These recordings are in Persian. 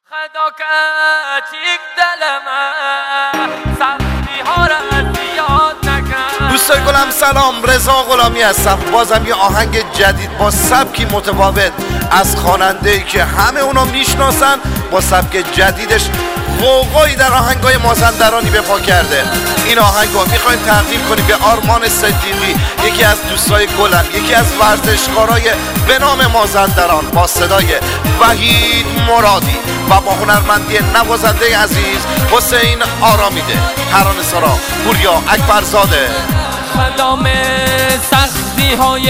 خدا کچیک دلمه سختی ها را زیاد نکن. دوستای گلم سلام، رضا غلامی هستم. بازم یه آهنگ جدید با سبکی متفاوت از خواننده‌ای که همه اونا میشناسن، با سبک جدیدش غوغایی در آهنگای مازندرانی به پا کرده. این آهنگو میخوایم تقدیم کنیم به آرمان صدیقی، یکی از دوستای گلم، یکی از ورزشکارای به نام مازندران، با صدای وحید مرادی و با هنرمندی نوازنده عزیز حسین آرامیده، ترانه‌سرا پوریا اکبرزاده. خدام سختی های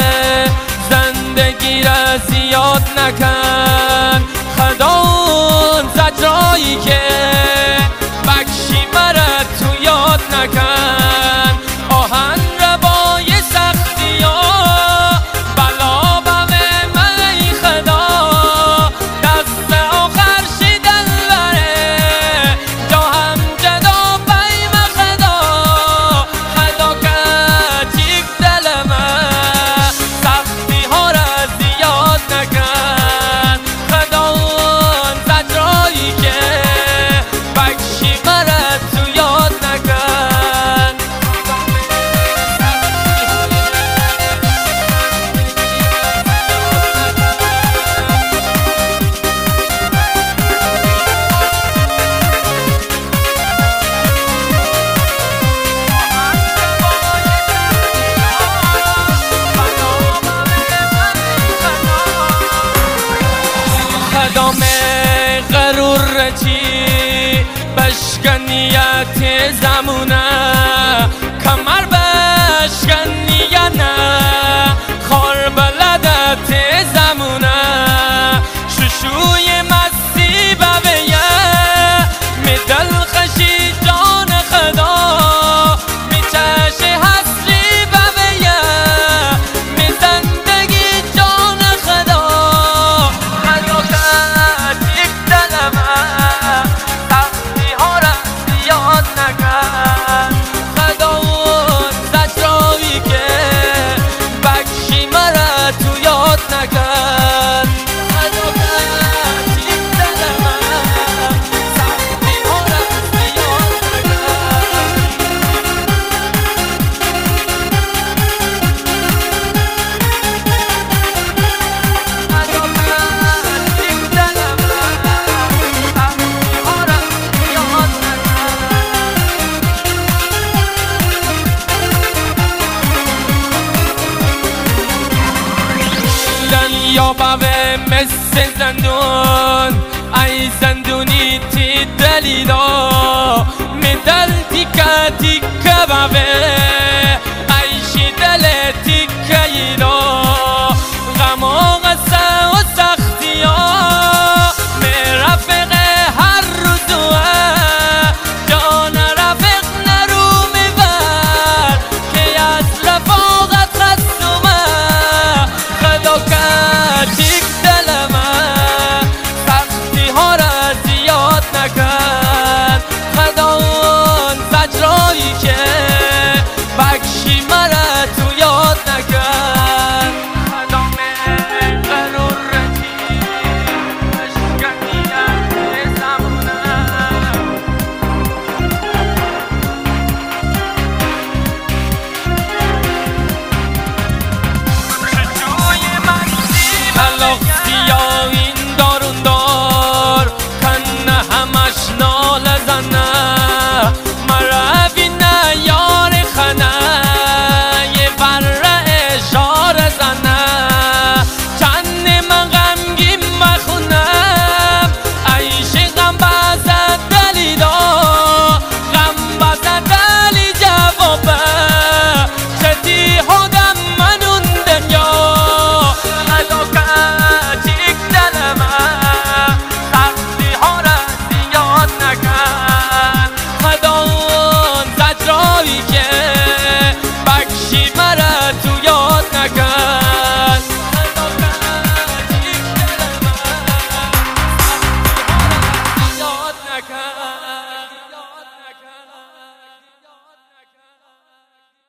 زندگی را زیاد نکن. خدا زجرایی که بکشی مرا تو یاد نکن. آهن روای سختی ها بلا بمه من ای خدا. دست آخر شیدن بره جا هم جدا بیم خدا. خدا کچیک دلمه سختی ها را زیاد نکن. خدا زجرایی که بکشی مرا تو یاد نکن. خدام غرور چی بشکنیت زمونه کمر بشکنی یا نه خار بلدت زمونه ششوی مستی ببیه می دل خشی جان خدا می چش حسری ببیه می زندگی جان خدا. خدا کچیک دلمه سختی ها را زیاد نکن. خدا زجرایی که بکشی مرا تو یاد نکن. خدا کچیک دلمه سختی ها را زیاد نکن. خدا کچیک دلمه سختی ها را زیاد نکن. دنیا باوه مثل زندون ای زندونی تی دلیلا